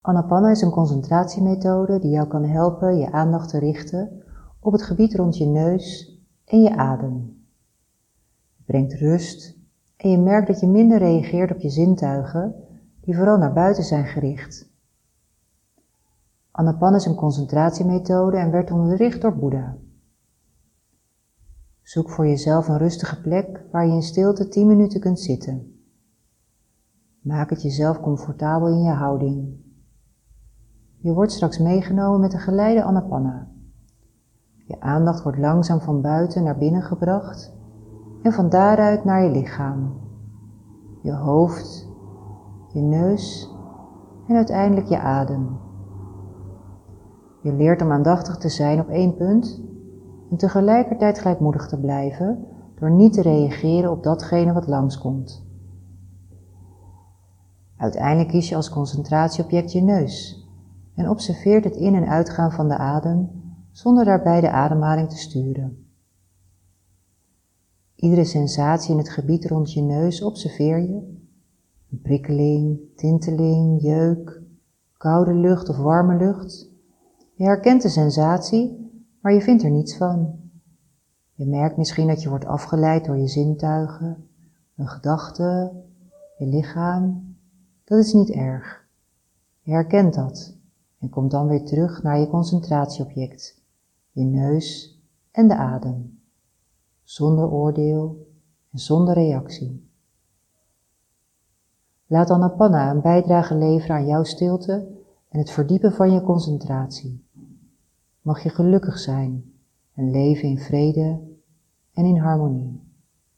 Anapanna is een concentratiemethode die jou kan helpen je aandacht te richten op het gebied rond je neus en je adem. Het brengt rust en je merkt dat je minder reageert op je zintuigen die vooral naar buiten zijn gericht. Anapanna is een concentratiemethode en werd onderricht door Boeddha. Zoek voor jezelf een rustige plek waar je in stilte 10 minuten kunt zitten. Maak het jezelf comfortabel in je houding. Je wordt straks meegenomen met een geleide Anapanna. Je aandacht wordt langzaam van buiten naar binnen gebracht en van daaruit naar je lichaam, je hoofd, je neus en uiteindelijk je adem. Je leert om aandachtig te zijn op 1 punt en tegelijkertijd gelijkmoedig te blijven door niet te reageren op datgene wat langskomt. Uiteindelijk kies je als concentratieobject je neus en observeert het in- en uitgaan van de adem zonder daarbij de ademhaling te sturen. Iedere sensatie in het gebied rond je neus observeer je. Een prikkeling, tinteling, jeuk, koude lucht of warme lucht. Je herkent de sensatie, maar je vindt er niets van. Je merkt misschien dat je wordt afgeleid door je zintuigen, een gedachte, je lichaam. Dat is niet erg. Je herkent dat en komt dan weer terug naar je concentratieobject, je neus en de adem, zonder oordeel en zonder reactie. Laat Anapanna een bijdrage leveren aan jouw stilte en het verdiepen van je concentratie. Mag je gelukkig zijn en leven in vrede en in harmonie.